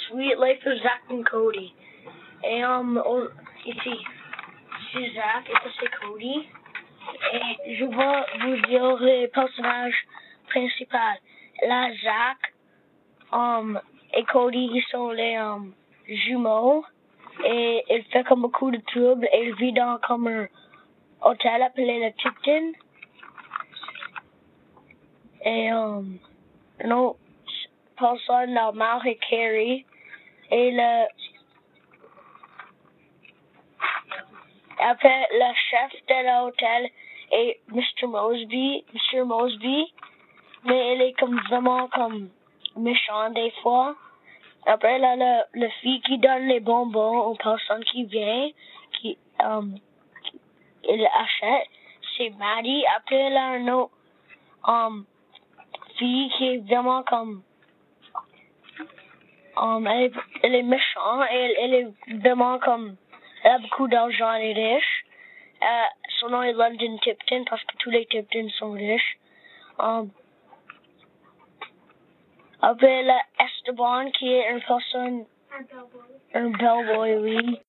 Sweet Life of Zach and Cody. Et ici, c'est Zach et ça c'est Cody. Et je vais vous dire les personnages principaux. Là, Zach et Cody, ils sont les jumeaux. Et il fait comme beaucoup de troubles. Et il vit dans comme un hôtel appelé le Tipton. Et une autre personne normale est Carrie. Et après, le chef de l'hôtel est Mr. Mosby, mais il est comme vraiment comme méchant des fois. Après, là, le fille qui donne les bonbons aux personnes qui viennent, il achète, c'est Maddie. Après, là, une autre fille qui est vraiment comme elle est méchante et elle est vraiment comme elle a beaucoup d'argent, elle est riche. Son nom est London Tipton parce que tous les Tiptons sont riches. Après, là, Esteban qui est une personne, un bellboy, oui.